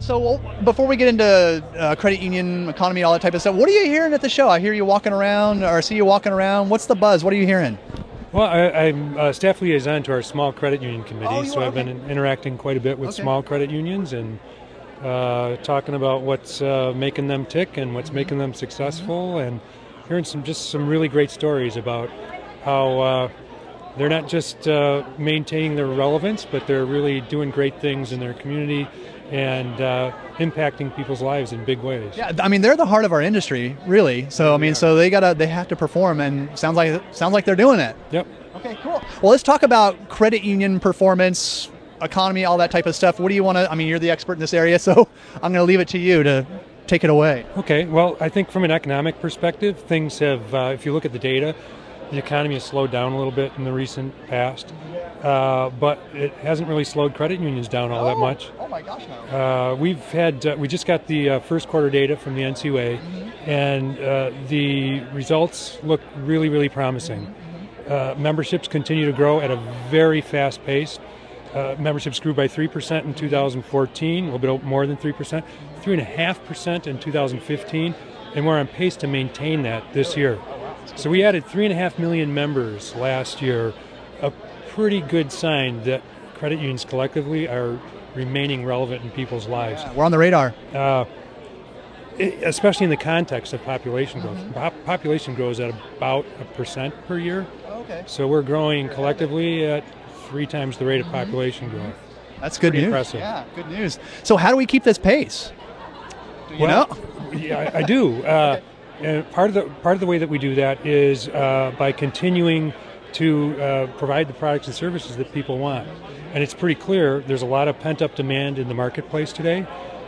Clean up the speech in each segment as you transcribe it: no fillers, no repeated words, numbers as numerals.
So before we get into credit union economy, all that type of stuff, what are you hearing at the show? I hear you walking around, or see you walking around. What's the buzz? What are you hearing? Well, I'm a staff liaison to our small credit union committee, Oh, you so are? I've been interacting quite a bit with Okay. small credit unions and talking about what's making them tick and what's making them successful, and hearing some really great stories about how they're not just maintaining their relevance, but they're really doing great things in their community and impacting people's lives in big ways. Yeah, I mean they're the heart of our industry, really. So I mean, so they have to perform, and sounds like they're doing it. Yep. Okay, cool. Well, let's talk about credit union performance, economy, all that type of stuff. What do you want to? I mean, you're the expert in this area, so I'm going to leave it to you to take it away. Okay. Well, I think from an economic perspective, things have. If you look at the data, the economy has slowed down a little bit in the recent past, but it hasn't really slowed credit unions down all that much. Oh my gosh, no. We just got the first quarter data from the NCUA, and the results look really, really promising. Memberships continue to grow at a very fast pace. Memberships grew by 3% in 2014, a little bit more than 3%, 3.5% in 2015, and we're on pace to maintain that this year. So we added 3.5 million members last year, a pretty good sign that credit unions collectively are remaining relevant in people's lives. Yeah, we're on the radar. Especially in the context of population growth. Population grows at about 1% per year. Okay. So we're growing collectively at 3 times the rate of population growth. That's good Pretty news. impressive. Yeah, good news. So how do we keep this pace? Do you know? Yeah, I do. And part of the way that we do that is by continuing to provide the products and services that people want. And it's pretty clear there's a lot of pent-up demand in the marketplace today.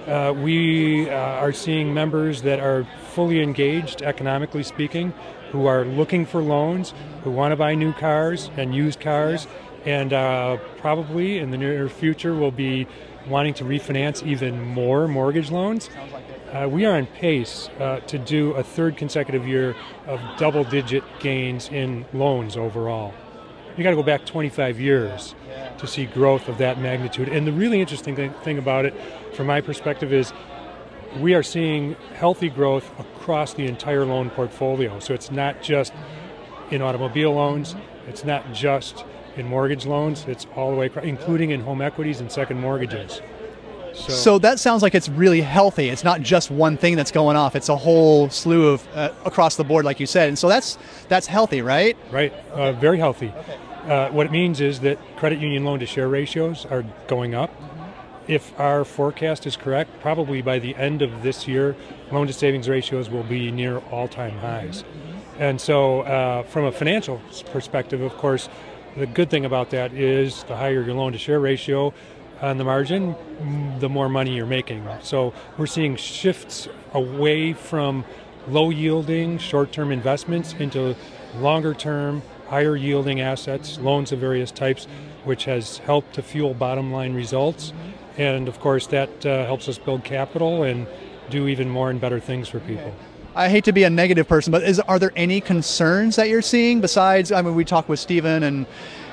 We are seeing members that are fully engaged, economically speaking, who are looking for loans, who want to buy new cars and used cars, and probably in the near future will be wanting to refinance even more mortgage loans. We are on pace to do a third consecutive year of double-digit gains in loans overall. You got to go back 25 years to see growth of that magnitude. And the really interesting thing about it, from my perspective, is we are seeing healthy growth across the entire loan portfolio. So it's not just in automobile loans, it's not just in mortgage loans, it's all the way across, including in home equities and second mortgages. So that sounds like it's really healthy. It's not just one thing that's going off. It's a whole slew of across the board, like you said. And so that's healthy, right? Right. Very healthy. What it means is that credit union loan-to-share ratios are going up. If our forecast is correct, probably by the end of this year, loan-to-savings ratios will be near all-time highs. And so from a financial perspective, of course, the good thing about that is the higher your loan-to-share ratio, on the margin, the more money you're making. So we're seeing shifts away from low-yielding, short-term investments into longer-term, higher-yielding assets, loans of various types, which has helped to fuel bottom-line results. And, of course, that helps us build capital and do even more and better things for people. I hate to be a negative person, but are there any concerns that you're seeing besides, I mean, we talked with Stephen and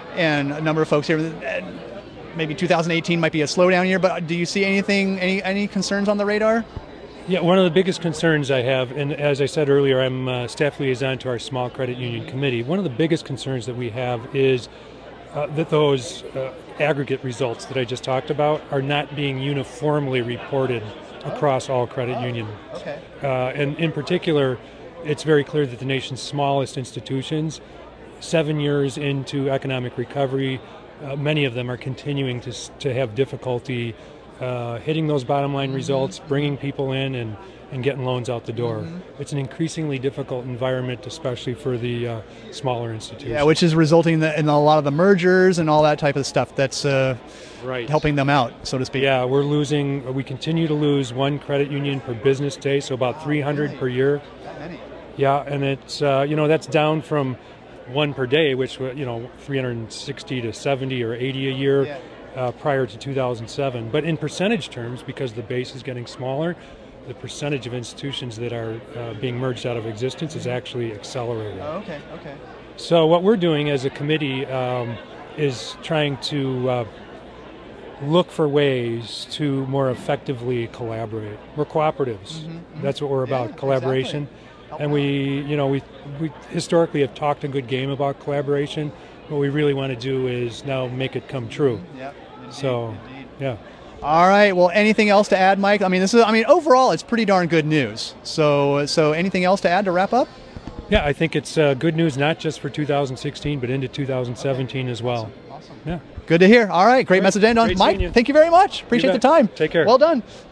a number of folks here, maybe 2018 might be a slowdown year, but do you see any concerns on the radar? Yeah, one of the biggest concerns I have, and as I said earlier, I'm staff liaison to our small credit union committee. One of the biggest concerns that we have is that those aggregate results that I just talked about are not being uniformly reported across all credit unions. Okay. And in particular, it's very clear that the nation's smallest institutions, 7 years into economic recovery, many of them are continuing to have difficulty hitting those bottom line results, bringing people in and getting loans out the door. It's an increasingly difficult environment, especially for the smaller institutions. Yeah, which is resulting in a lot of the mergers and all that type of stuff that's right. helping them out, so to speak. Yeah, we continue to lose one credit union per business day, so about 300 per year. That many. Yeah, and it's that's down from one per day, which 360 to 70 or 80 a year prior to 2007. But in percentage terms, because the base is getting smaller, the percentage of institutions that are being merged out of existence is actually accelerating. Oh, okay. So what we're doing as a committee is trying to look for ways to more effectively collaborate. We're cooperatives. That's what we're about, collaboration. Exactly. And we historically have talked a good game about collaboration. What we really want to do is now make it come true. Yep. Indeed. Yeah. All right. Well, anything else to add, Mike? I mean, overall, it's pretty darn good news. So anything else to add to wrap up? Yeah, I think it's good news not just for 2016, but into 2017 as well. Awesome. Yeah. Good to hear. All right. Great message to end on. Great Mike, seeing you. thank you very much. Appreciate the time. Take care. Well done.